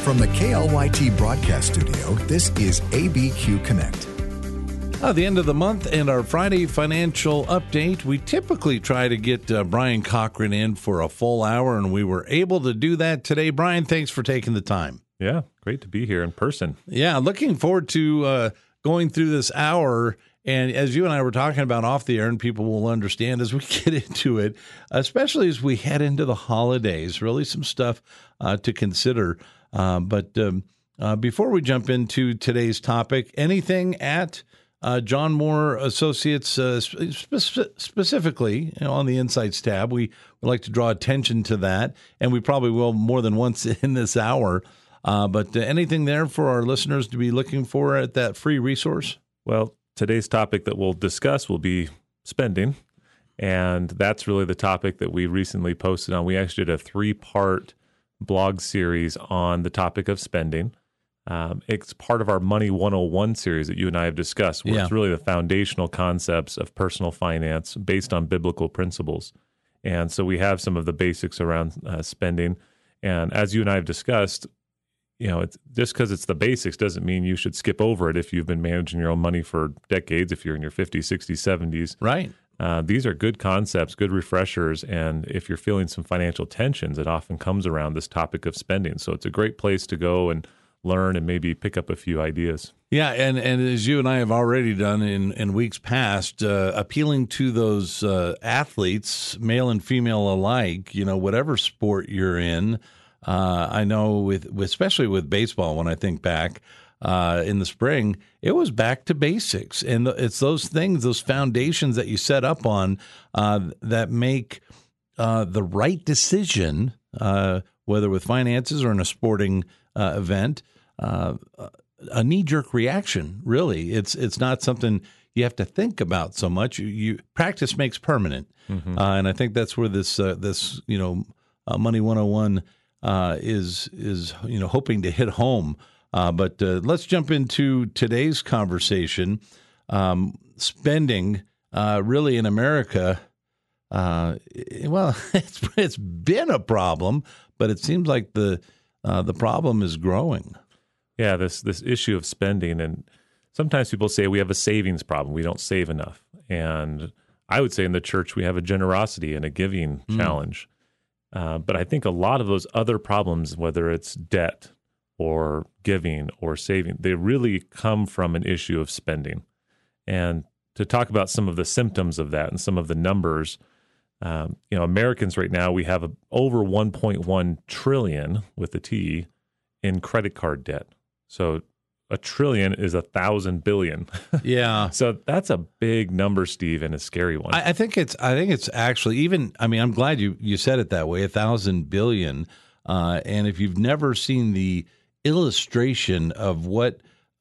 From the KLYT broadcast studio, this is ABQ Connect. The end of the month and our Friday financial update. We typically try to get Brian Cochran in for a full hour, and we were able to do that today. Brian, thanks for taking the time. Yeah, great to be here in person. Yeah, looking forward to going through this hour. And as you and I were talking about off the air, and people will understand as we get into it, especially as we head into the holidays, really some stuff to consider. But before we jump into today's topic, anything at John Moore Associates specifically on the Insights tab, we would like to draw attention to that, and we probably will more than once in this hour. But anything there for our listeners to be looking for at that free resource? Well, today's topic that we'll discuss will be spending, and that's really the topic that we recently posted on. We actually did a 3-part blog series on the topic of spending. It's part of our Money 101 series that you and I have discussed, where it's really the foundational concepts of personal finance based on biblical principles. And so we have some of the basics around spending. And as you and I have discussed, it's just because it's the basics doesn't mean you should skip over it if you've been managing your own money for decades, if you're in your 50s, 60s, 70s. Right. These are good concepts, good refreshers, and if you're feeling some financial tensions, it often comes around this topic of spending. So it's a great place to go and learn and maybe pick up a few ideas. Yeah, and as you and I have already done in weeks past, appealing to those athletes, male and female alike, whatever sport you're in. I know especially with baseball, when I think back, in the spring, it was back to basics. And it's those things, those foundations that you set up on that make the right decision, whether with finances or in a sporting event, a knee-jerk reaction, really. It's not something you have to think about so much. You practice makes permanent. Mm-hmm. And I think that's where this Money 101 is hoping to hit home. But let's jump into today's conversation. Spending really in America, it's been a problem, but it seems like the problem is growing. Yeah, this issue of spending, and sometimes people say we have a savings problem. We don't save enough. And I would say in the church we have a generosity and a giving challenge. But I think a lot of those other problems, whether it's debt or giving or saving, they really come from an issue of spending. And to talk about some of the symptoms of that and some of the numbers, Americans right now, we have over 1.1 trillion with a T in credit card debt. So a trillion is 1,000 billion. Yeah. So that's a big number, Steve, and a scary one. I think it's actually I'm glad you said it that way, 1,000 billion. And if you've never seen the illustration of what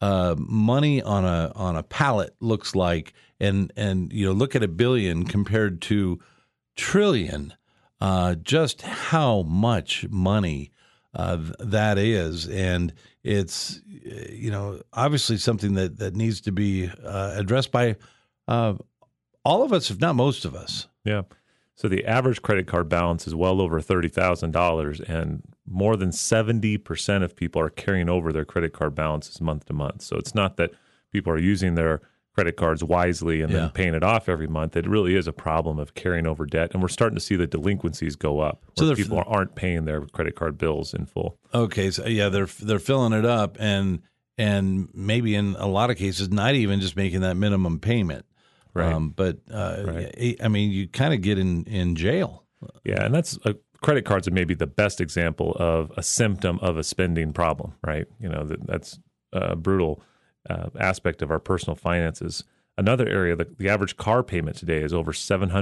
money on a pallet looks like, and look at a billion compared to trillion, just how much money that is, and it's obviously something that needs to be addressed by all of us, if not most of us. Yeah. So the average credit card balance is well over $30,000, and more than 70% of people are carrying over their credit card balances month to month. So it's not that people are using their credit cards wisely and then paying it off every month. It really is a problem of carrying over debt, and we're starting to see the delinquencies go up, where people aren't paying their credit card bills in full. Okay, so they're filling it up, and maybe in a lot of cases not even just making that minimum payment. Right. Right. I mean, you kind of get in jail. Yeah, and credit cards are maybe the best example of a symptom of a spending problem, right? That's a brutal aspect of our personal finances. Another area, the average car payment today is over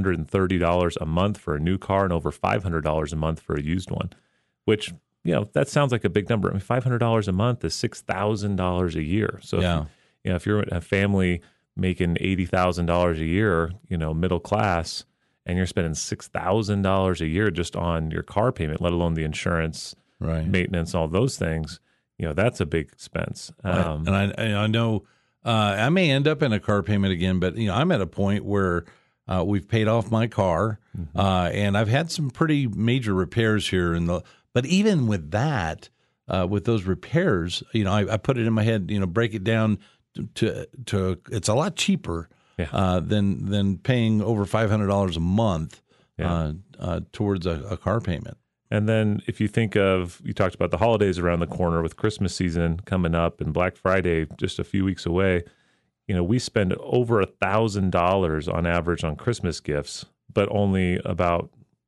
$730 a month for a new car and over $500 a month for a used one, which, that sounds like a big number. I mean, $500 a month is $6,000 a year. So if you're a family making $80,000 a year, middle class, and you're spending $6,000 a year just on your car payment, let alone the insurance, maintenance, all those things, that's a big expense. And I know I may end up in a car payment again, but I'm at a point where we've paid off my car, and I've had some pretty major repairs here. But even with that, with those repairs, I put it in my head, break it down to it's a lot cheaper than paying over $500 a month towards a car payment. And then if you think of, you talked about the holidays around the corner with Christmas season coming up and Black Friday just a few weeks away, we spend over $1,000 on average on Christmas gifts, but about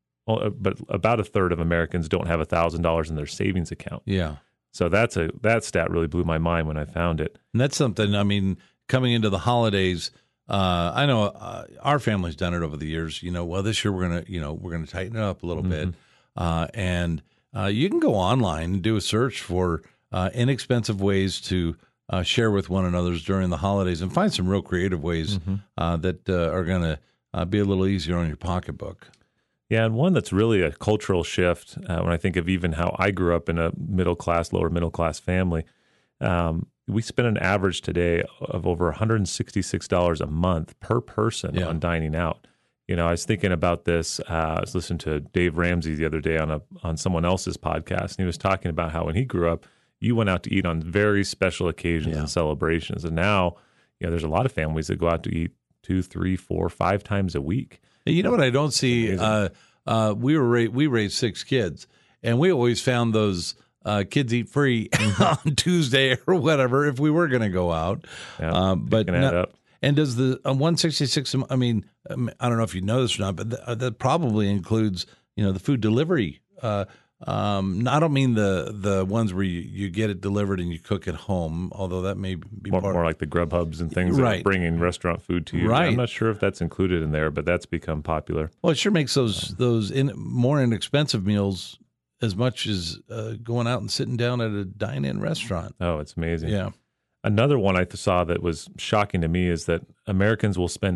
a third of Americans don't have $1,000 in their savings account. Yeah. So that stat really blew my mind when I found it. And that's something, coming into the holidays, I know our family's done it over the years. This year we're gonna tighten it up a little bit, and you can go online and do a search for inexpensive ways to share with one another during the holidays, and find some real creative ways that are going to be a little easier on your pocketbook. Yeah, and one that's really a cultural shift when I think of even how I grew up in a lower middle class family. We spend an average today of over $166 a month per person on dining out. I was thinking about this. I was listening to Dave Ramsey the other day on someone else's podcast, and he was talking about how when he grew up, you went out to eat on very special occasions and celebrations. And now, there's a lot of families that go out to eat 2, 3, 4, 5 times a week. You know what I don't see? We raised 6 kids, and we always found those kids eat free on Tuesday or whatever if we were going to go out. Yeah, but add up. And does the 166? I don't know if you know this or not, but that probably includes the food delivery. I don't mean the ones where you get it delivered and you cook at home, although that may be more like the Grubhubs and things that are bringing restaurant food to you. Right. I'm not sure if that's included in there, but that's become popular. Well, it sure makes those more inexpensive meals as much as going out and sitting down at a dine-in restaurant. Oh, it's amazing. Yeah. Another one I saw that was shocking to me is that Americans will spend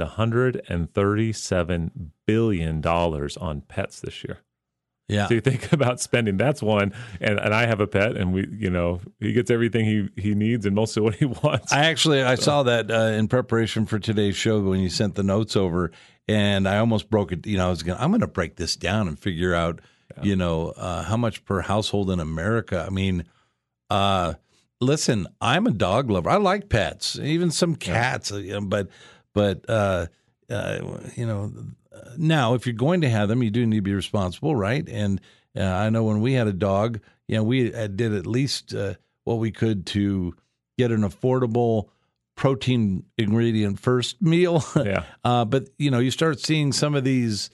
$137 billion on pets this year. Yeah. So you think about spending, that's one. And I have a pet, and he gets everything he needs and most of what he wants. I saw that in preparation for today's show when you sent the notes over, and I almost broke it. I'm going to break this down and figure out, how much per household in America. Listen, I'm a dog lover. I like pets, even some cats, but now, if you're going to have them, you do need to be responsible, right? And I know when we had a dog, we did at least what we could to get an affordable protein ingredient first meal. Yeah. But you start seeing some of these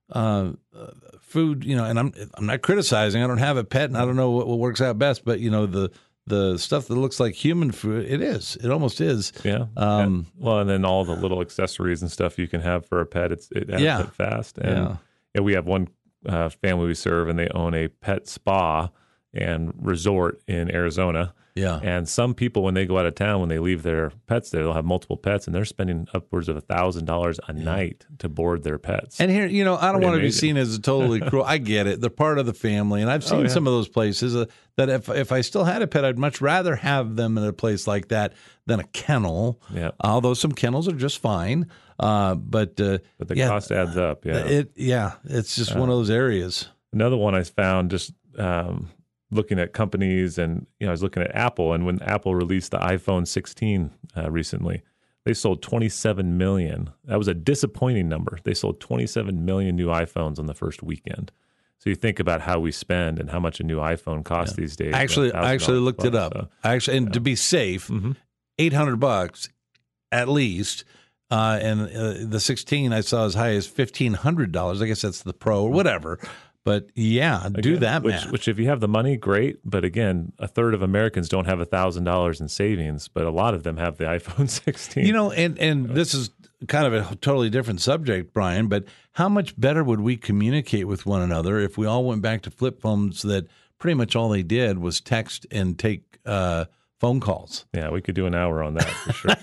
food, and I'm not criticizing. I don't have a pet, and I don't know what works out best. But the stuff that looks like human food, it almost is. Yeah. And then all the little accessories and stuff you can have for a pet, it adds up fast. And we have one family we serve, and they own a pet spa and resort in Arizona. Yeah. And some people, when they go out of town, when they leave their pets there, they'll have multiple pets, and they're spending upwards of $1,000 a night to board their pets. And here, I don't want to be seen as a totally cruel. I get it. They're part of the family. And I've seen some of those places that if I still had a pet, I'd much rather have them in a place like that than a kennel. Yeah. Although some kennels are just fine. But the cost adds up. Yeah. It's just one of those areas. Another one I found just looking at companies, and I was looking at Apple, and when Apple released the iPhone 16 recently, they sold 27 million. That was a disappointing number. They sold 27 million new iPhones on the first weekend. So you think about how we spend and how much a new iPhone costs these days. I actually looked it up. So. To be safe, $800 at least. And the 16 I saw as high as $1,500. I guess that's the Pro or whatever. But do that, man. Which, if you have the money, great. But again, a third of Americans don't have $1,000 in savings, but a lot of them have the iPhone 16. And this is kind of a totally different subject, Brian. But how much better would we communicate with one another if we all went back to flip phones that pretty much all they did was text and take phone calls? Yeah, we could do an hour on that for sure.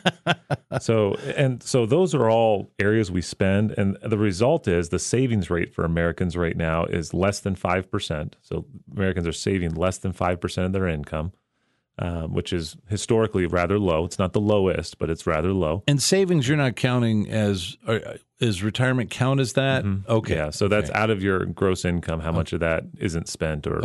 So those are all areas we spend, and the result is the savings rate for Americans right now is less than 5%. So Americans are saving less than 5% of their income, which is historically rather low. It's not the lowest, but it's rather low. And savings, you're not counting as is retirement count as that? Mm-hmm. Okay. Yeah, so that's out of your gross income, how much of that isn't spent or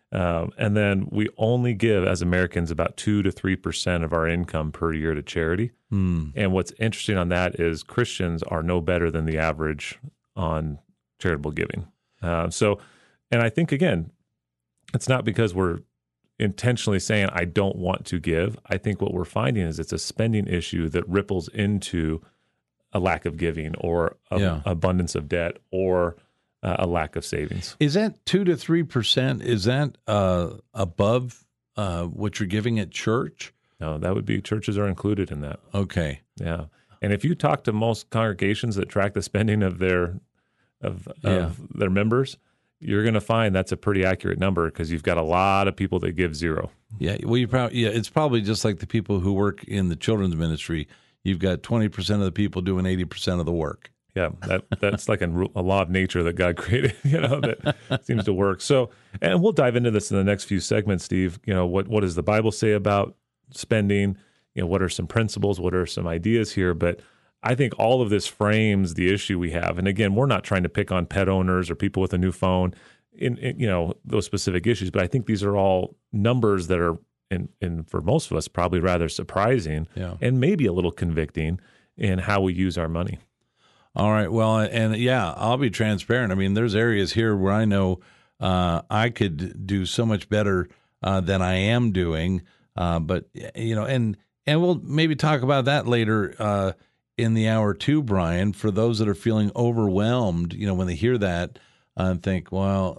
And then we only give, as Americans, about 2 to 3% of our income per year to charity. And what's interesting on that is Christians are no better than the average on charitable giving. And I think, again, it's not because we're intentionally saying, I don't want to give. I think what we're finding is it's a spending issue that ripples into a lack of giving or abundance of debt or a lack of savings. Is that 2 to 3%? Is that above what you're giving at church? No, that would be churches are included in that. Okay. Yeah. And if you talk to most congregations that track the spending of their members, you're going to find that's a pretty accurate number because you've got a lot of people that give zero. Yeah, well, it's probably just like the people who work in the children's ministry. You've got 20% of the people doing 80% of the work. Yeah, that's like a law of nature that God created, that seems to work. So, and we'll dive into this in the next few segments, Steve. What does the Bible say about spending? What are some principles? What are some ideas here? But I think all of this frames the issue we have. And again, we're not trying to pick on pet owners or people with a new phone in those specific issues. But I think these are all numbers that are, and for most of us, probably rather surprising and maybe a little convicting in how we use our money. All right. Well, and I'll be transparent. I mean, there's areas here where I know I could do so much better than I am doing. But and we'll maybe talk about that later in the hour too, Brian, for those that are feeling overwhelmed, when they hear that and think, well,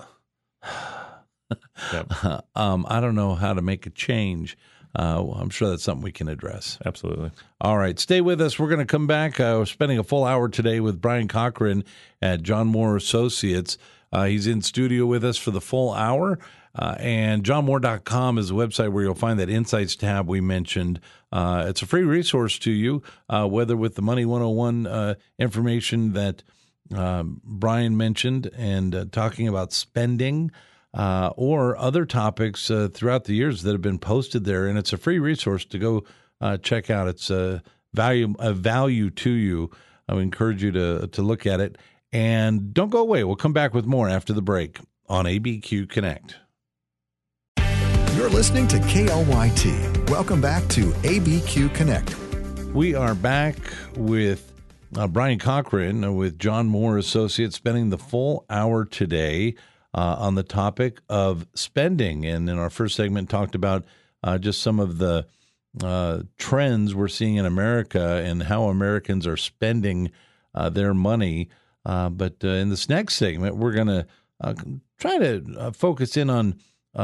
I don't know how to make a change. I'm sure that's something we can address. Absolutely. All right. Stay with us. We're going to come back. We're spending a full hour today with Brian Cochran at John Moore Associates. He's in studio with us for the full hour. And johnmoore.com is the website where you'll find that Insights tab we mentioned. It's a free resource to you, whether with the Money 101 information that Brian mentioned and talking about spending or other topics throughout the years that have been posted there. And it's a free resource to go check out. It's a value to you. I would encourage you to look at it. And don't go away. We'll come back with more after the break on ABQ Connect. You're listening to KLYT. Welcome back to ABQ Connect. We are back with Brian Cochran with John Moore Associates, spending the full hour today on the topic of spending. And in our first segment, talked about just some of the trends we're seeing in America and how Americans are spending their money. But in this next segment, we're going to try to focus in on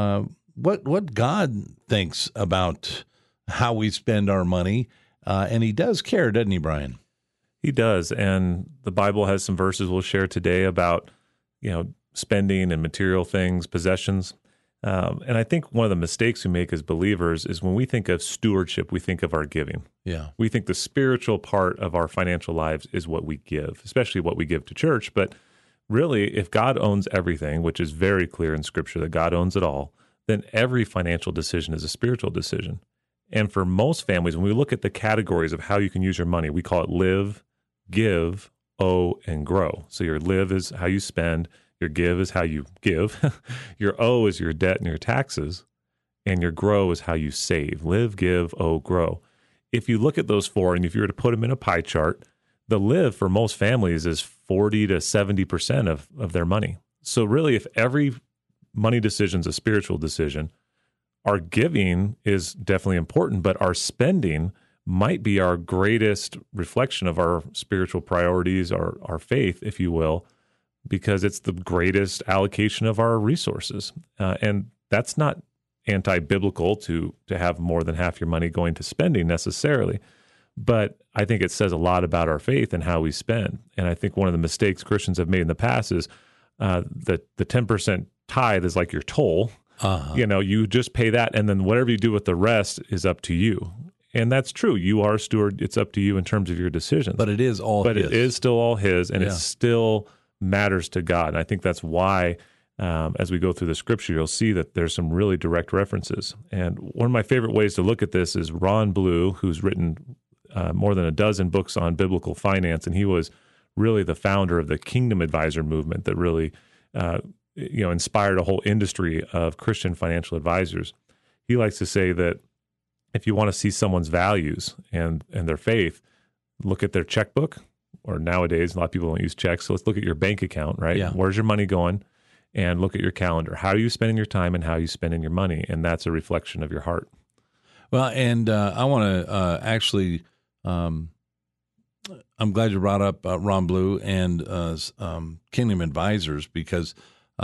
what God thinks about how we spend our money. And he does care, doesn't he, Brian? He does. And the Bible has some verses we'll share today about, spending and material things, possessions. And I think one of the mistakes we make as believers is when we think of stewardship, we think of our giving. Yeah. We think the spiritual part of our financial lives is what we give, especially what we give to church. But really, if God owns everything, which is very clear in Scripture that God owns it all, then every financial decision is a spiritual decision. And for most families, when we look at the categories of how you can use your money, we call it live, give, owe, and grow. So your live is how you spend, your give is how you give, your owe is your debt and your taxes, and your grow is how you save. Live, give, owe, grow. If you look at those four, and if you were to put them in a pie chart, the live for most families is 40 to 70% of their money. So really, if every money decision is a spiritual decision, our giving is definitely important, but our spending might be our greatest reflection of our spiritual priorities, our faith, if you will, because it's the greatest allocation of our resources. And that's not anti-biblical to have more than half your money going to spending necessarily. But I think it says a lot about our faith and how we spend. And I think one of the mistakes Christians have made in the past is the 10% tithe is like your toll. Uh-huh. You just pay that, and then whatever you do with the rest is up to you. And that's true. You are a steward. It's up to you in terms of your decisions. But it is all his. But it is still all his, and it still matters to God. And I think that's why, as we go through the Scripture, you'll see that there's some really direct references. And one of my favorite ways to look at this is Ron Blue, who's written more than a dozen books on biblical finance, and he was really the founder of the Kingdom Advisor movement that really inspired a whole industry of Christian financial advisors. He likes to say that if you want to see someone's values and their faith, look at their checkbook, or nowadays, a lot of people don't use checks. So let's look at your bank account, right? Yeah. Where's your money going? And look at your calendar. How are you spending your time and how are you spending your money? And that's a reflection of your heart. Well, and I want to actually, I'm glad you brought up Ron Blue and Kingdom Advisors, because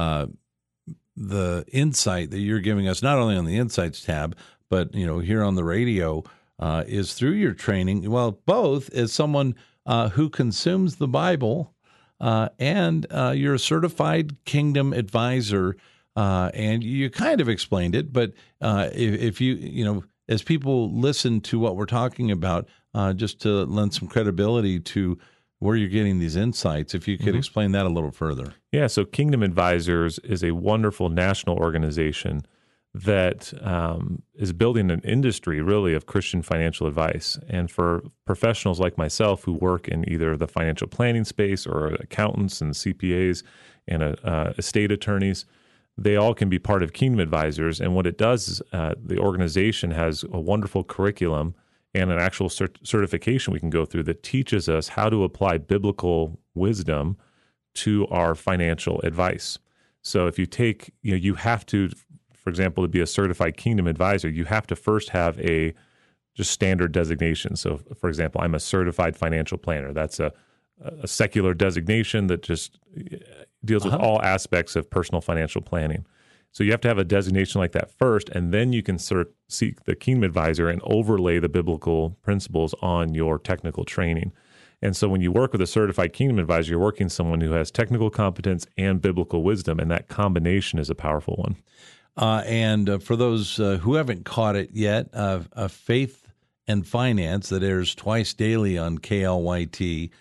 the insight that you're giving us, not only on the Insights tab, but here on the radio, is through your training. Well, both as someone who consumes the Bible, and you're a certified Kingdom Advisor, and you kind of explained it. But if you as people listen to what we're talking about, just to lend some credibility to where you're getting these insights, if you could explain that a little further. Yeah, so Kingdom Advisors is a wonderful national organization that is building an industry, really, of Christian financial advice. And for professionals like myself who work in either the financial planning space, or accountants and CPAs and estate attorneys, they all can be part of Kingdom Advisors. And what it does is the organization has a wonderful curriculum and an actual certification we can go through that teaches us how to apply biblical wisdom to our financial advice. So if you take, you have to, for example, to be a certified Kingdom Advisor, you have to first have a just standard designation. So, for example, I'm a certified financial planner. That's a secular designation that just deals with all aspects of personal financial planning. So you have to have a designation like that first, and then you can seek the Kingdom Advisor and overlay the biblical principles on your technical training. And so when you work with a certified Kingdom Advisor, you're working with someone who has technical competence and biblical wisdom, and that combination is a powerful one. And for those who haven't caught it yet, Faith and Finance, that airs twice daily on KLYT,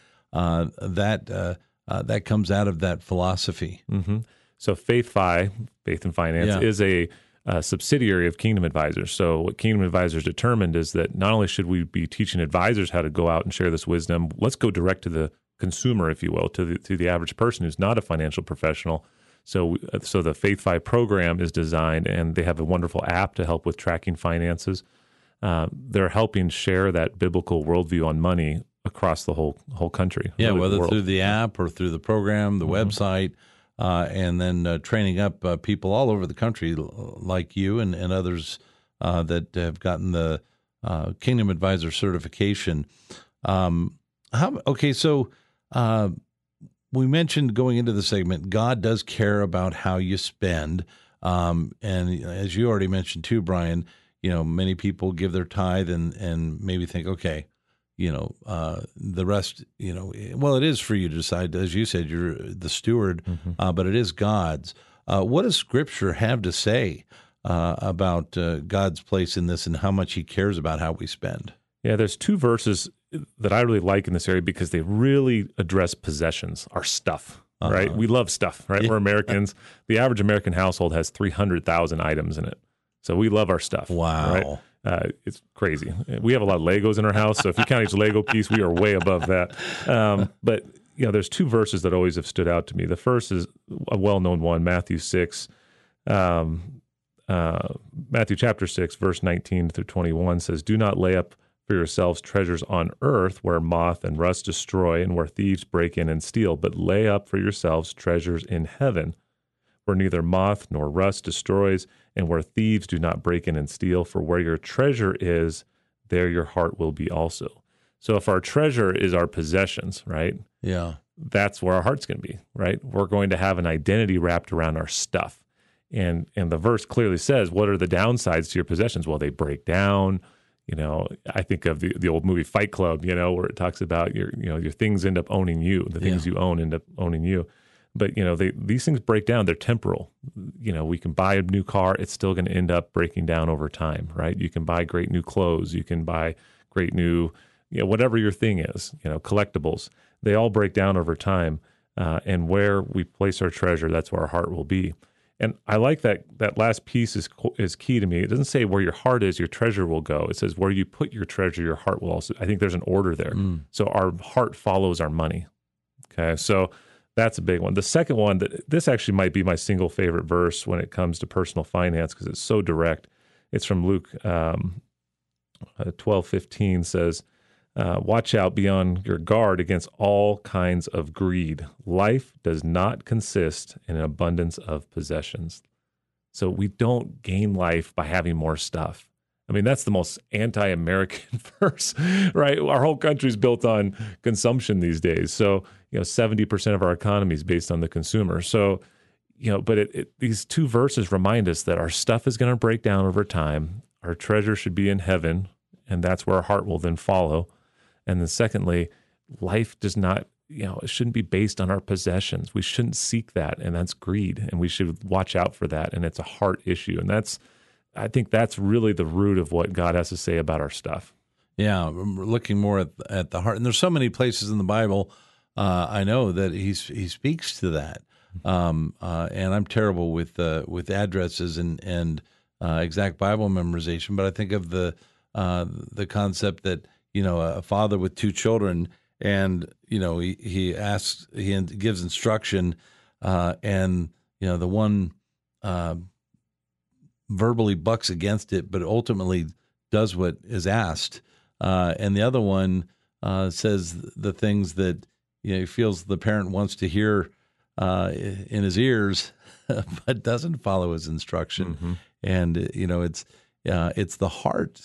that comes out of that philosophy. Mm-hmm. So Faith and Finance, is a subsidiary of Kingdom Advisors. So what Kingdom Advisors determined is that not only should we be teaching advisors how to go out and share this wisdom, let's go direct to the consumer, if you will, to the average person who's not a financial professional. So the Faith Fi program is designed, and they have a wonderful app to help with tracking finances. They're helping share that biblical worldview on money across the whole country. Yeah, really whether through the app or through the program, the website, and then training up people all over the country like you and others that have gotten the Kingdom Advisor certification. We mentioned going into the segment, God does care about how you spend. And as you already mentioned too, Brian, many people give their tithe and maybe think, okay, the rest, well, it is for you to decide. As you said, you're the steward, but it is God's. What does Scripture have to say about God's place in this and how much He cares about how we spend? Yeah, there's two verses that I really like in this area because they really address possessions, our stuff, right? We love stuff, right? Yeah. We're Americans. The average American household has 300,000 items in it. So we love our stuff. Wow. Right? It's crazy. We have a lot of Legos in our house. So if you count each Lego piece, we are way above that. But there's two verses that always have stood out to me. The first is a well-known one, Matthew 6. Matthew chapter 6, verse 19 through 21 says, "Do not lay up for yourselves treasures on earth where moth and rust destroy and where thieves break in and steal, but lay up for yourselves treasures in heaven where neither moth nor rust destroys and where thieves do not break in and steal. For where your treasure is, there your heart will be also." So if our treasure is our possessions, right? Yeah. That's where our heart's going to be, right? We're going to have an identity wrapped around our stuff. And the verse clearly says, what are the downsides to your possessions? Well, they break down. I think of the old movie Fight Club, where it talks about your things end up owning you. The things you own end up owning you. But, these things break down. They're temporal. We can buy a new car. It's still going to end up breaking down over time, right? You can buy great new clothes. You can buy great new, whatever your thing is, collectibles. They all break down over time. And where we place our treasure, that's where our heart will be. And I like that last piece is key to me. It doesn't say where your heart is, your treasure will go. It says where you put your treasure, your heart will also. I think there's an order there. So our heart follows our money. Okay, so That's a big one. The second one, this actually might be my single favorite verse when it comes to personal finance because it's so direct. It's from Luke 12:15 says, watch out, be on your guard against all kinds of greed. Life does not consist in an abundance of possessions. So we don't gain life by having more stuff. I mean, that's the most anti-American verse, right? Our whole country's built on consumption these days. So, 70% of our economy is based on the consumer. So, but these two verses remind us that our stuff is going to break down over time. Our treasure should be in heaven, and that's where our heart will then follow. And then secondly, life does not, it shouldn't be based on our possessions. We shouldn't seek that, and that's greed, and we should watch out for that, and it's a heart issue. And I think that's really the root of what God has to say about our stuff. Yeah, we're looking more at the heart. And there's so many places in the Bible I know that he speaks to that. And I'm terrible with addresses and exact Bible memorization, but I think of the concept that a father with two children, and he gives instruction, and the one verbally bucks against it, but ultimately does what is asked, and the other one says the things that he feels the parent wants to hear in his ears, but doesn't follow his instruction. Mm-hmm. And it's the heart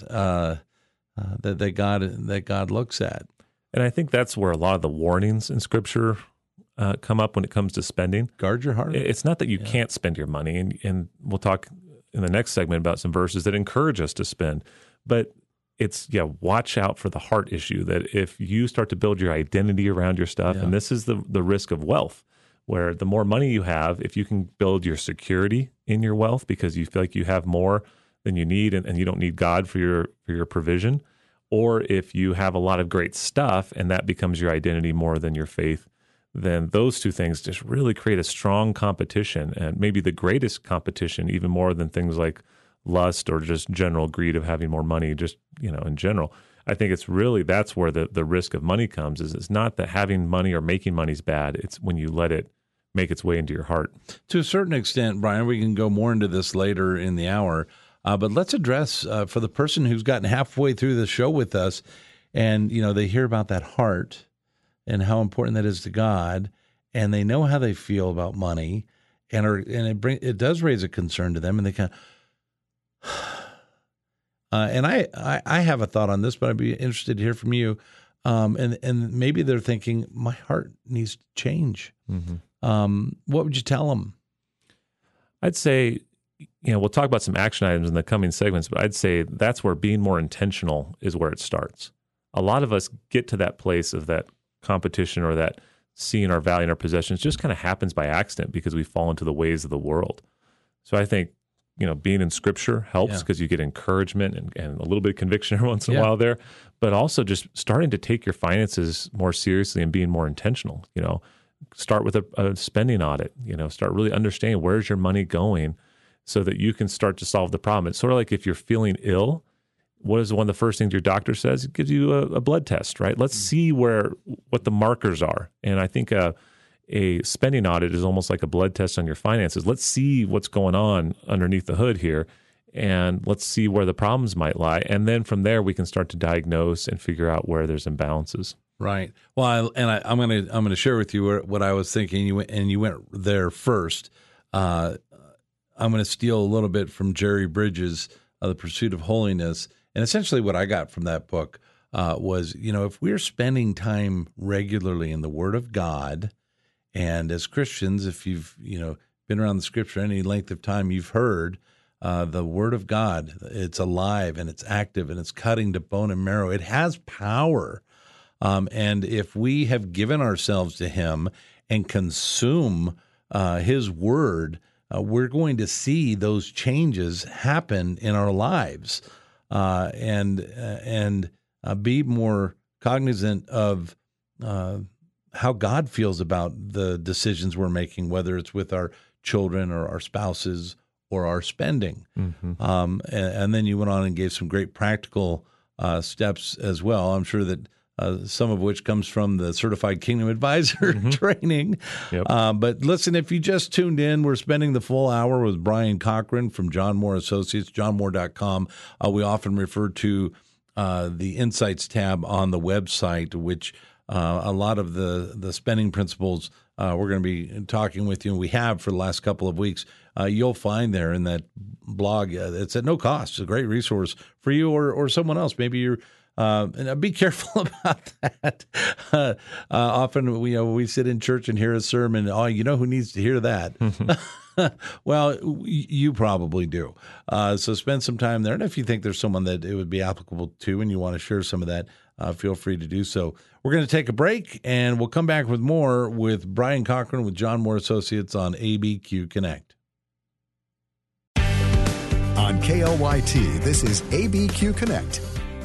that God looks at. And I think that's where a lot of the warnings in Scripture come up when it comes to spending. Guard your heart. It's not that you can't spend your money, and we'll talk in the next segment about some verses that encourage us to spend. But it's, watch out for the heart issue, that if you start to build your identity around your stuff, and this is the risk of wealth, where the more money you have, if you can build your security in your wealth because you feel like you have more than you need and you don't need God for your provision, or if you have a lot of great stuff and that becomes your identity more than your faith, then those two things just really create a strong competition, and maybe the greatest competition, even more than things like lust or just general greed of having more money, just, in general. I think it's really, that's where the risk of money comes, is it's not that having money or making money is bad. It's when you let it make its way into your heart. To a certain extent, Brian, we can go more into this later in the hour, but let's address for the person who's gotten halfway through the show with us and, they hear about that heart and how important that is to God, and they know how they feel about money, and it does raise a concern to them, and they kind of, and I have a thought on this, but I'd be interested to hear from you. And maybe they're thinking, my heart needs to change. Mm-hmm. What would you tell them? I'd say, we'll talk about some action items in the coming segments, but I'd say that's where being more intentional is where it starts. A lot of us get to that place of that competition or that seeing our value in our possessions just kind of happens by accident because we fall into the ways of the world. So I think, being in Scripture helps because you get encouragement and a little bit of conviction every once in a while there, but also just starting to take your finances more seriously and being more intentional. Start with a spending audit, start really understanding where's your money going so that you can start to solve the problem. It's sort of like if you're feeling ill, what is one of the first things your doctor says? It gives you a blood test, right? Let's see what the markers are. And I think a spending audit is almost like a blood test on your finances. Let's see what's going on underneath the hood here, and let's see where the problems might lie. And then from there, we can start to diagnose and figure out where there's imbalances. Right. Well, I'm going to share with you what I was thinking. You went there first. I'm going to steal a little bit from Jerry Bridges' The Pursuit of Holiness, and essentially what I got from that book was, if we're spending time regularly in the Word of God. And as Christians, if you've been around the Scripture any length of time, you've heard the Word of God. It's alive and it's active and it's cutting to bone and marrow. It has power. And if we have given ourselves to Him and consume His Word, we're going to see those changes happen in our lives, and be more cognizant of how God feels about the decisions we're making, whether it's with our children or our spouses or our spending. Mm-hmm. And then you went on and gave some great practical steps as well. I'm sure that some of which comes from the Certified Kingdom Advisor training. Yep. But listen, if you just tuned in, we're spending the full hour with Brian Cochran from John Moore Associates, johnmoore.com. We often refer to the Insights tab on the website, which a lot of the spending principles we're going to be talking with you, and we have for the last couple of weeks, you'll find there in that blog. It's at no cost. It's a great resource for you or someone else. Maybe you're and be careful about that. Often we sit in church and hear a sermon. Oh, you know who needs to hear that? Well, you probably do. So spend some time there. And if you think there's someone that it would be applicable to and you want to share some of that, feel free to do so. We're going to take a break, and we'll come back with more with Brian Cochran with John Moore Associates on ABQ Connect. On KLYT, this is ABQ Connect.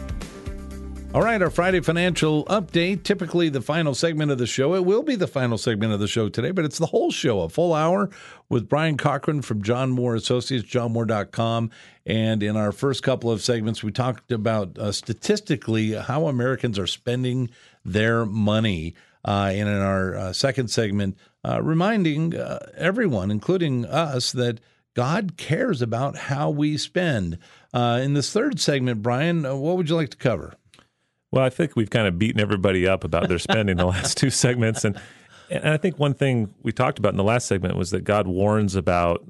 All right, our Friday financial update, typically the final segment of the show. It will be the final segment of the show today, but it's the whole show, a full hour with Brian Cochran from John Moore Associates, johnmoore.com. And in our first couple of segments, we talked about statistically how Americans are spending their money. And in our second segment, reminding everyone, including us, that God cares about how we spend. In this third segment, Brian, what would you like to cover? Well, I think we've kind of beaten everybody up about their spending the last two segments. And I think one thing we talked about in the last segment was that God warns about,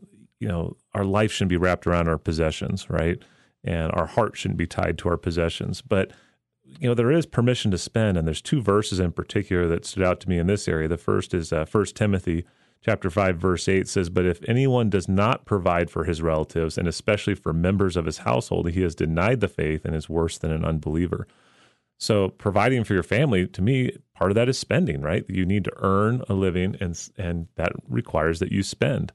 our life shouldn't be wrapped around our possessions, right? And our heart shouldn't be tied to our possessions. But, there is permission to spend. And there's two verses in particular that stood out to me in this area. The first is 1 Timothy chapter 5, verse 8 says, "But if anyone does not provide for his relatives, and especially for members of his household, he has denied the faith and is worse than an unbeliever." So providing for your family, to me, part of that is spending, right? You need to earn a living, and that requires that you spend.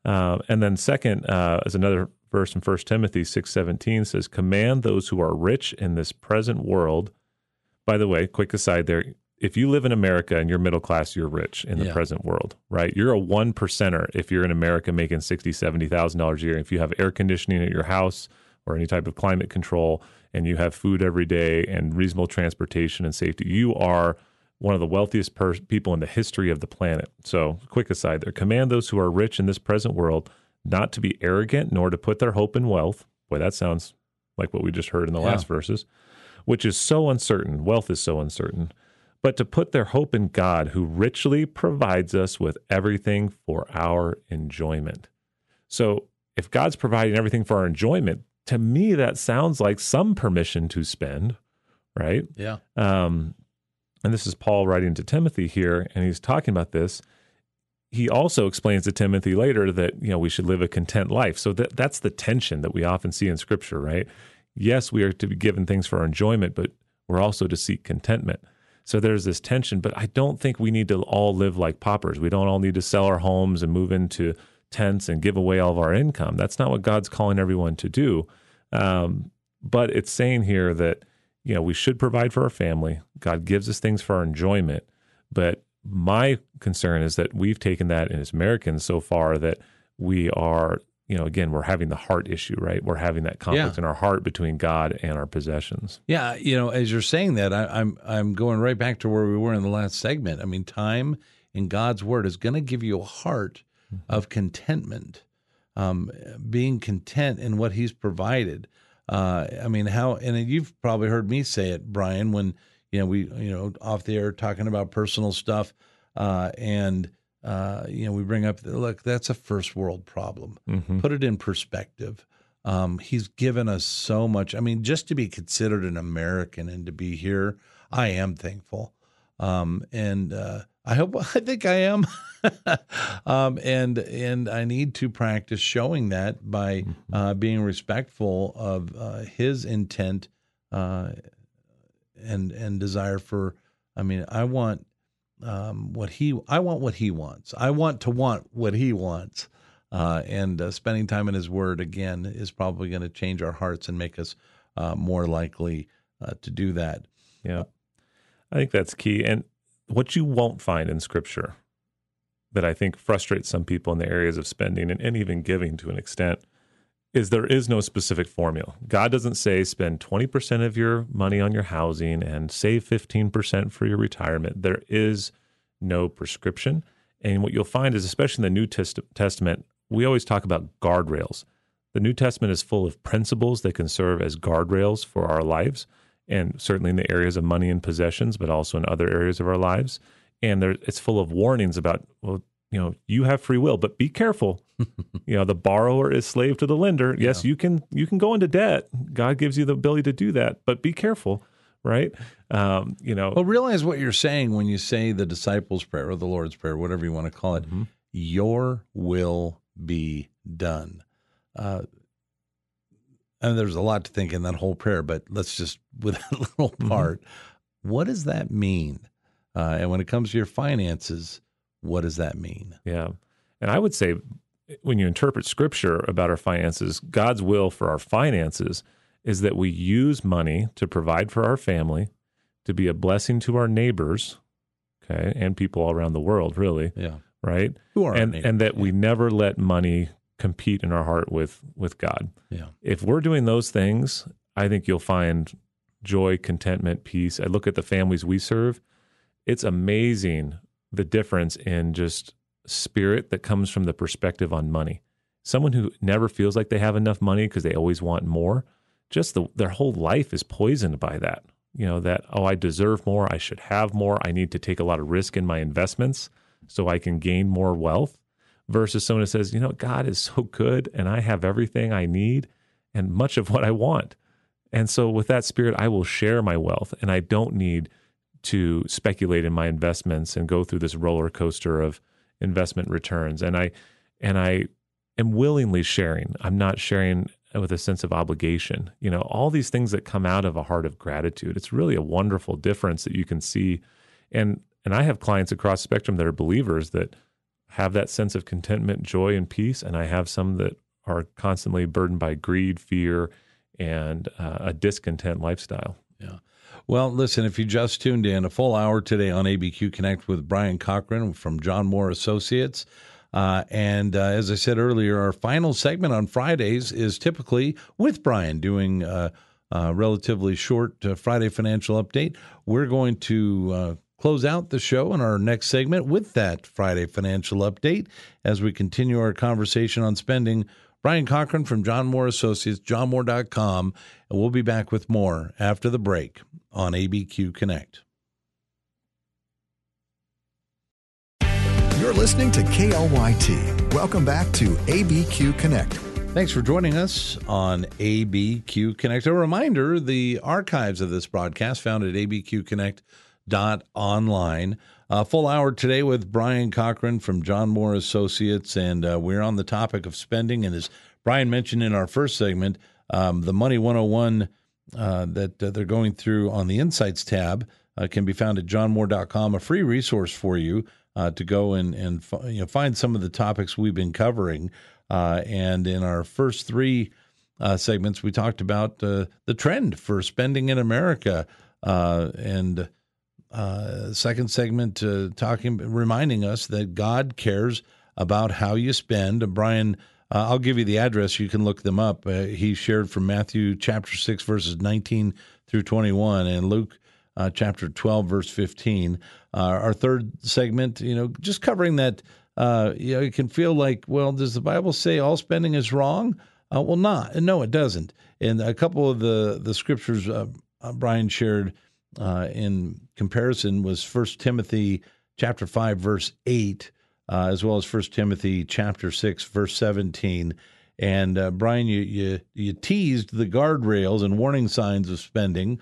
And then second, is another verse in 1 Timothy 6:17 says, "Command those who are rich in this present world." By the way, quick aside there, if you live in America and you're middle class, you're rich in the present world, right? You're a 1%er if you're in America making $60,000, $70,000 a year. If you have air conditioning at your house or any type of climate control, and you have food every day and reasonable transportation and safety, you are one of the wealthiest people in the history of the planet. So, quick aside there, command those who are rich in this present world not to be arrogant, nor to put their hope in wealth. Boy, that sounds like what we just heard in the last verses, which is so uncertain. Wealth is so uncertain. But to put their hope in God, who richly provides us with everything for our enjoyment. So, if God's providing everything for our enjoyment, to me, that sounds like some permission to spend, right? Yeah. And this is Paul writing to Timothy here, and he's talking about this. He also explains to Timothy later that, we should live a content life. So that's the tension that we often see in Scripture, right? Yes, we are to be given things for our enjoyment, but we're also to seek contentment. So there's this tension, but I don't think we need to all live like paupers. We don't all need to sell our homes and move into tents and give away all of our income. That's not what God's calling everyone to do. But it's saying here that, we should provide for our family. God gives us things for our enjoyment. But my concern is that we've taken that as Americans so far that we are, again, we're having the heart issue, right? We're having that conflict in our heart between God and our possessions. Yeah. As you're saying that, I'm going right back to where we were in the last segment. I mean, time in God's word is going to give you a heart of contentment, being content in what He's provided. And you've probably heard me say it, Brian, when we off the air talking about personal stuff, and we bring up, look, that's a first world problem. Put it in perspective. He's given us so much. I mean, just to be considered an American and to be here, I am thankful. I think I am. And I need to practice showing that by being respectful of His intent and desire for. I want what He wants. I want to want what He wants. And spending time in His Word again is probably going to change our hearts and make us more likely to do that. Yeah, I think that's key. And what you won't find in Scripture that I think frustrates some people in the areas of spending and even giving to an extent is there is no specific formula. God doesn't say spend 20% of your money on your housing and save 15% for your retirement. There is no prescription. And what you'll find is, especially in the New Testament, we always talk about guardrails. The New Testament is full of principles that can serve as guardrails for our lives, and certainly in the areas of money and possessions, but also in other areas of our lives. And it's full of warnings about, well, you have free will, but be careful. The borrower is slave to the lender. Yeah. Yes, you can go into debt. God gives you the ability to do that, but be careful, right? Well, realize what you're saying when you say the disciples' prayer or the Lord's Prayer, whatever you want to call it. Mm-hmm. Your will be done. And there's a lot to think in that whole prayer, but let's just, with that little part, what does that mean? And when it comes to your finances, what does that mean? Yeah. And I would say when you interpret Scripture about our finances, God's will for our finances is that we use money to provide for our family, to be a blessing to our neighbors, okay, and people all around the world, really. Yeah. Right? Who are and that we never let money compete in our heart with God. Yeah. If we're doing those things, I think you'll find joy, contentment, peace. I look at the families we serve. It's amazing the difference in just spirit that comes from the perspective on money. Someone who never feels like they have enough money because they always want more, just their whole life is poisoned by that. I deserve more, I should have more, I need to take a lot of risk in my investments so I can gain more wealth, versus someone who says, God is so good and I have everything I need and much of what I want. And so with that spirit, I will share my wealth, and I don't need to speculate in my investments and go through this roller coaster of investment returns. And I am willingly sharing. I'm not sharing with a sense of obligation. All these things that come out of a heart of gratitude. It's really a wonderful difference that you can see. And I have clients across the spectrum that are believers that have that sense of contentment, joy, and peace. And I have some that are constantly burdened by greed, fear, and a discontent lifestyle. Yeah. Well, listen, if you just tuned in, a full hour today on ABQ Connect with Brian Cochran from John Moore Associates. And as I said earlier, our final segment on Fridays is typically with Brian doing a relatively short Friday financial update. We're going to close out the show in our next segment with that Friday financial update as we continue our conversation on spending. Brian Cochran from John Moore Associates, johnmoore.com, and we'll be back with more after the break on ABQ Connect. You're listening to KLYT. Welcome back to ABQ Connect. Thanks for joining us on ABQ Connect. A reminder, the archives of this broadcast found at abqconnect.online. A full hour today with Brian Cochran from John Moore Associates, and we're on the topic of spending. And as Brian mentioned in our first segment, the Money 101 that they're going through on the Insights tab can be found at johnmoore.com, a free resource for you to go and find some of the topics we've been covering. And in our first three segments, we talked about the trend for spending in America, and second segment reminding us that God cares about how you spend. Brian, I'll give you the address. You can look them up. He shared from Matthew chapter 6, verses 19 through 21, and Luke chapter 12, verse 15. Our third segment, just covering that, it can feel like, well, does the Bible say all spending is wrong? Well, no, it doesn't. And a couple of the scriptures Brian shared in comparison was 1 Timothy chapter 5, verse 8, as well as 1 Timothy chapter 6, verse 17. And Brian, you teased the guardrails and warning signs of spending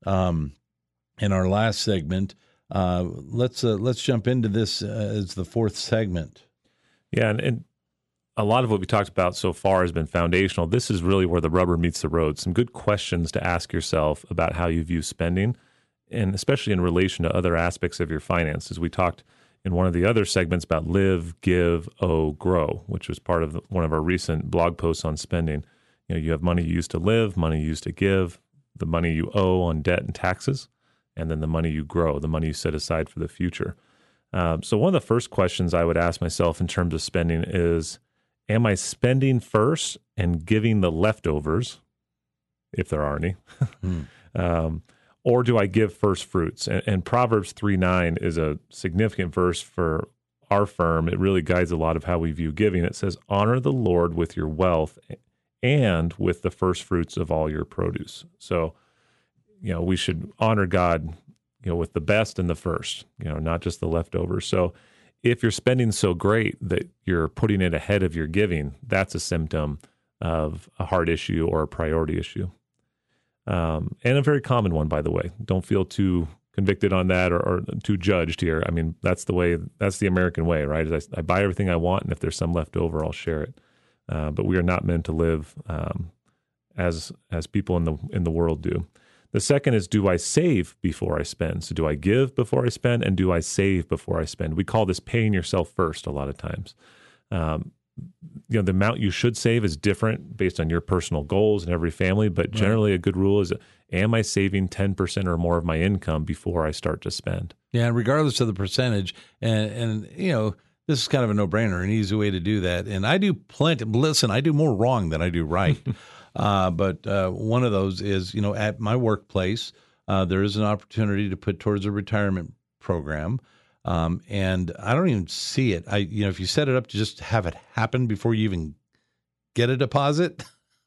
in our last segment. Let's jump into this as the fourth segment. Yeah, and a lot of what we talked about so far has been foundational. This is really where the rubber meets the road. Some good questions to ask yourself about how you view spending, and especially in relation to other aspects of your finances. We talked in one of the other segments about live, give, owe, grow, which was part of one of our recent blog posts on spending. You have money you use to live, money you use to give, the money you owe on debt and taxes, and then the money you grow, the money you set aside for the future. So one of the first questions I would ask myself in terms of spending is, Am I spending first and giving the leftovers, if there are any? Or do I give first fruits? And Proverbs 3:9 is a significant verse for our firm. It really guides a lot of how we view giving. It says, honor the Lord with your wealth and with the first fruits of all your produce. So, we should honor God, with the best and the first, not just the leftovers. So if you're spending so great that you're putting it ahead of your giving, that's a symptom of a heart issue or a priority issue. And a very common one, by the way. Don't feel too convicted on that or too judged here. I mean, that's the American way, right? I buy everything I want, and if there's some left over, I'll share it. But we are not meant to live as people in the world do. The second is, do I save before I spend? So do I give before I spend, and do I save before I spend? We call this paying yourself first a lot of times. The amount you should save is different based on your personal goals and every family, but generally a good rule is, am I saving 10% or more of my income before I start to spend? Yeah, and regardless of the percentage, and this is kind of a no-brainer, an easy way to do that. And I do plenty. Listen, I do more wrong than I do right. But one of those is, at my workplace, there is an opportunity to put towards a retirement program. And I don't even see it. If you set it up to just have it happen before you even get a deposit,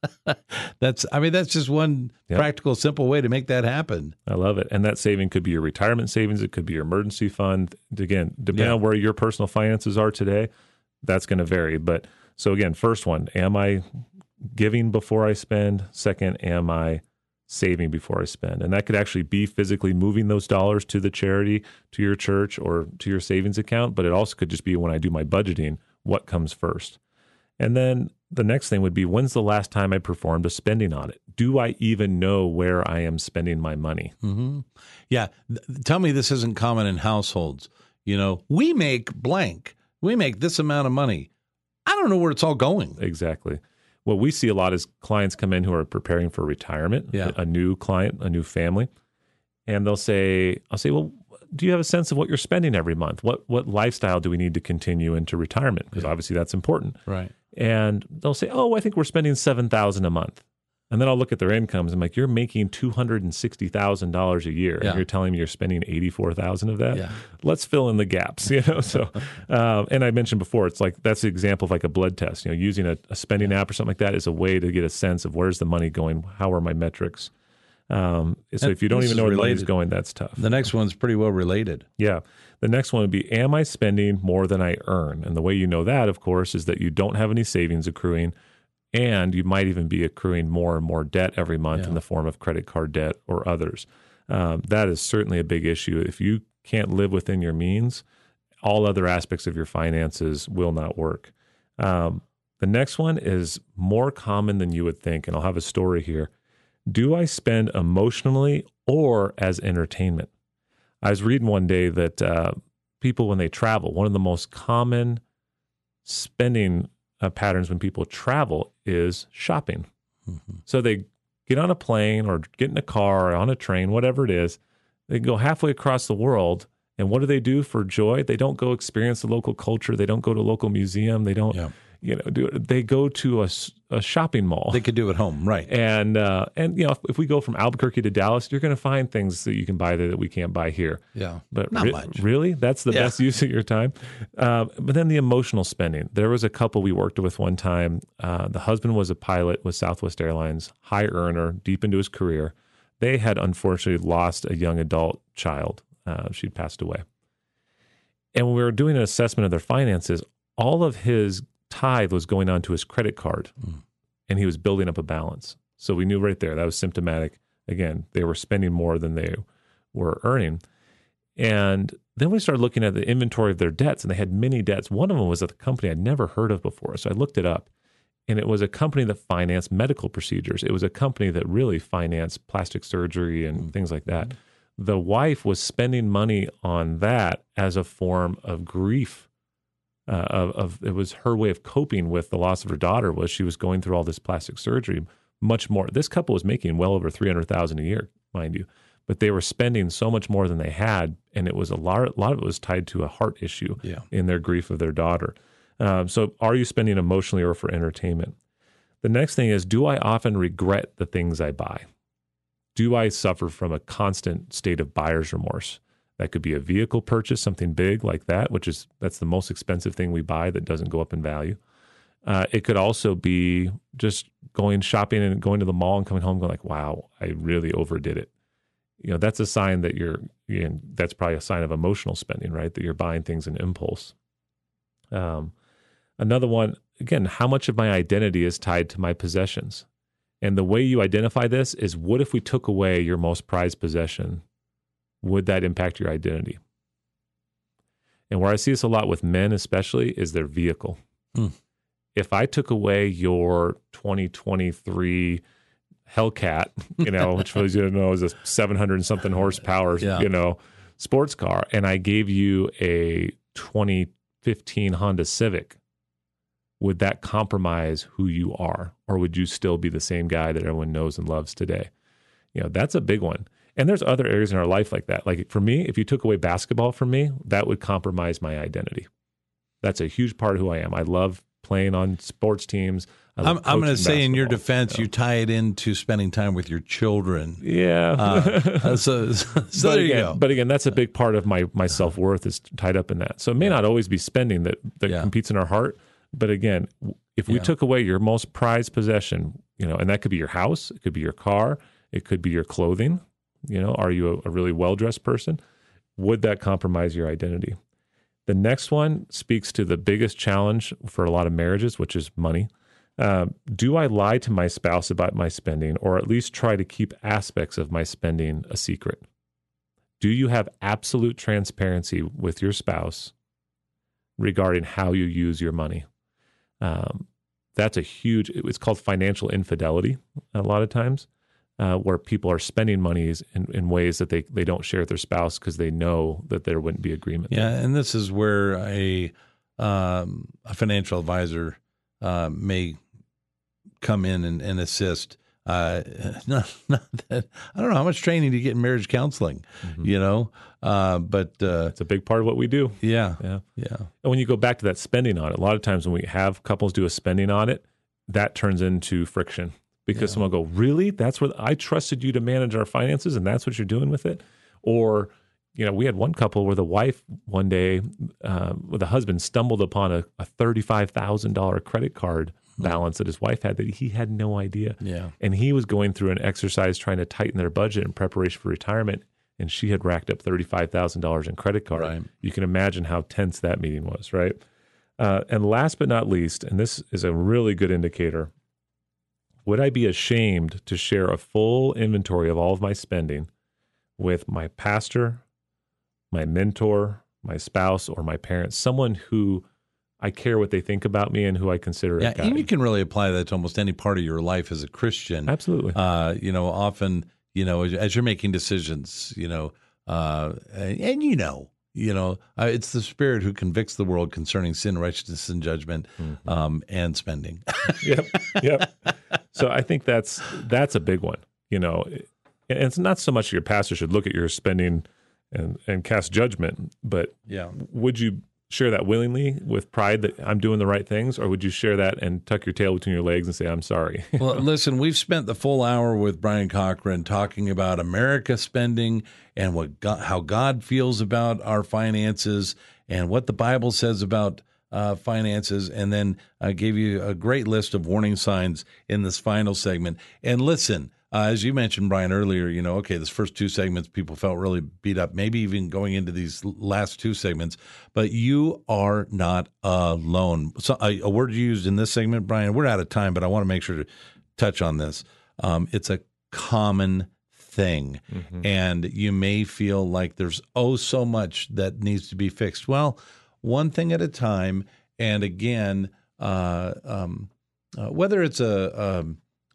that's just one practical, simple way to make that happen. I love it. And that saving could be your retirement savings. It could be your emergency fund. Again, depending on where your personal finances are today, that's going to vary. But so again, first one, am I giving before I spend? Second, am I saving before I spend? And that could actually be physically moving those dollars to the charity, to your church, or to your savings account. But it also could just be when I do my budgeting, what comes first? And then the next thing would be, when's the last time I performed a spending audit? Do I even know where I am spending my money? Mm-hmm. Yeah. Tell me this isn't common in households. We make blank. We make this amount of money. I don't know where it's all going. Exactly. What we see a lot is clients come in who are preparing for retirement, a new client, a new family, and I'll say, well, do you have a sense of what you're spending every month? What lifestyle do we need to continue into retirement? Because obviously that's important. Right. And they'll say, I think we're spending $7,000 a month. And then I'll look at their incomes. I'm like, you're making $260,000 a year, and you're telling me you're spending $84,000 of that. Yeah. Let's fill in the gaps, So, and I mentioned before, it's like that's the example of like a blood test. Using a spending app or something like that is a way to get a sense of where's the money going, how are my metrics. So if you don't even know where the money's going, that's tough. The next one's pretty well related. Yeah. The next one would be, am I spending more than I earn? And the way you know that, of course, is that you don't have any savings accruing. And you might even be accruing more and more debt every month in the form of credit card debt or others. That is certainly a big issue. If you can't live within your means, all other aspects of your finances will not work. The next one is more common than you would think, and I'll have a story here. Do I spend emotionally or as entertainment? I was reading one day that people, when they travel, one of the most common spending patterns when people travel is shopping. Mm-hmm. So they get on a plane or get in a car or on a train, whatever it is. They go halfway across the world, and what do they do for joy? They don't go experience the local culture. They don't go to a local museum. They don't, do it. They go to a shopping mall. They could do at home, right? And if we go from Albuquerque to Dallas, you're going to find things that you can buy that we can't buy here. Yeah, but not much. Really, that's the best use of your time. But then the emotional spending. There was a couple we worked with one time. The husband was a pilot with Southwest Airlines, high earner, deep into his career. They had unfortunately lost a young adult child. She'd passed away. And when we were doing an assessment of their finances, all of his tithe was going onto his credit card, and he was building up a balance. So we knew right there that was symptomatic. Again, they were spending more than they were earning. And then we started looking at the inventory of their debts, and they had many debts. One of them was at a company I'd never heard of before. So I looked it up, and it was a company that financed medical procedures. It was a company that really financed plastic surgery and things like that. The wife was spending money on that as a form of grief. It was her way of coping with the loss of her daughter. Was she was going through all this plastic surgery, much more. This couple was making well over $300,000 a year, mind you, but they were spending so much more than they had, and it was a lot of it was tied to a heart issue in their grief of their daughter. So are you spending emotionally or for entertainment? The next thing is, do I often regret the things I buy? Do I suffer from a constant state of buyer's remorse? That could be a vehicle purchase, something big like that, that's the most expensive thing we buy that doesn't go up in value. It could also be just going shopping and going to the mall and coming home going like, wow, I really overdid it. That's a sign that that's probably a sign of emotional spending, right? That you're buying things in impulse. Another one, again, how much of my identity is tied to my possessions? And the way you identify this is, what if we took away your most prized possession? Would that impact your identity? And where I see this a lot with men especially is their vehicle. If I took away your 2023 Hellcat, which was, is a 700 and something horsepower, sports car, and I gave you a 2015 Honda Civic, would that compromise who you are? Or would you still be the same guy that everyone knows and loves today? That's a big one. And there's other areas in our life like that. Like for me, if you took away basketball from me, that would compromise my identity. That's a huge part of who I am. I love playing on sports teams. I'm going to say in your defense, you tie it into spending time with your children. Yeah. So there you go. But again, that's a big part of my self-worth is tied up in that. So it may not always be spending that competes in our heart. But again, if we took away your most prized possession, and that could be your house, it could be your car, it could be your clothing. Are you a really well-dressed person? Would that compromise your identity? The next one speaks to the biggest challenge for a lot of marriages, which is money. Do I lie to my spouse about my spending, or at least try to keep aspects of my spending a secret? Do you have absolute transparency with your spouse regarding how you use your money? That's it's called financial infidelity a lot of times, where people are spending monies in ways that they don't share with their spouse because they know that there wouldn't be agreement. Yeah, and this is where a financial advisor may come in and assist. Not that, I don't know how much training do you get in marriage counseling, but it's a big part of what we do. Yeah. And when you go back to that spending audit, a lot of times when we have couples do a spending audit, that turns into friction. Because someone will go, really? That's what I trusted you to manage our finances, and that's what you're doing with it? Or, we had one couple where the wife one day with the husband stumbled upon a $35,000 credit card balance that his wife had that he had no idea. Yeah. And he was going through an exercise trying to tighten their budget in preparation for retirement, and she had racked up $35,000 in credit card. Right. You can imagine how tense that meeting was, right? And last but not least, and this is a really good indicator, would I be ashamed to share a full inventory of all of my spending with my pastor, my mentor, my spouse, or my parents, someone who I care what they think about me and who I consider a guide? And you can really apply that to almost any part of your life as a Christian. Absolutely. Often, as you're making decisions, it's the Spirit who convicts the world concerning sin, righteousness, and judgment, and spending. Yep. So I think that's a big one. And it's not so much your pastor should look at your spending and cast judgment, but would you share that willingly with pride that I'm doing the right things, or would you share that and tuck your tail between your legs and say, I'm sorry? Well, listen, we've spent the full hour with Brian Cochran talking about America spending and how God feels about our finances and what the Bible says about finances, and then I gave you a great list of warning signs in this final segment. And listen, as you mentioned, Brian, earlier, this first two segments, people felt really beat up, maybe even going into these last two segments, but you are not alone. So a word you used in this segment, Brian, we're out of time, but I want to make sure to touch on this. It's a common thing, and you may feel like there's so much that needs to be fixed. Well, one thing at a time, and again, whether it's a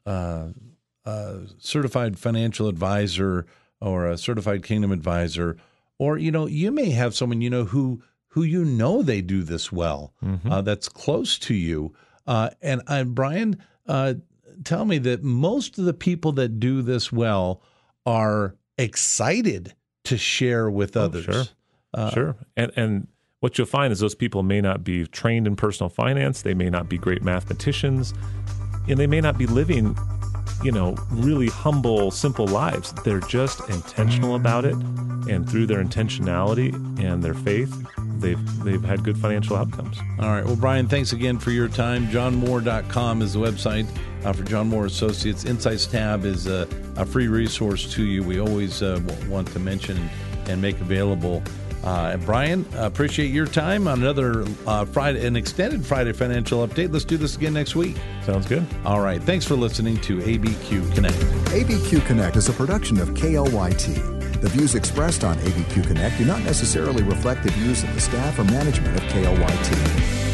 certified financial advisor or a certified kingdom advisor, or you may have someone who they do this well, that's close to you. And Brian, tell me that most of the people that do this well are excited to share with others. Sure. And what you'll find is those people may not be trained in personal finance. They may not be great mathematicians, and they may not be living, really humble, simple lives. They're just intentional about it. And through their intentionality and their faith, they've had good financial outcomes. All right. Well, Brian, thanks again for your time. JohnMoore.com is the website for John Moore Associates. Insights tab is a free resource to you. We always want to mention and make available. Brian, appreciate your time on another Friday, an extended Friday financial update. Let's do this again next week. Sounds good. All right. Thanks for listening to ABQ Connect. ABQ Connect is a production of KLYT. The views expressed on ABQ Connect do not necessarily reflect the views of the staff or management of KLYT.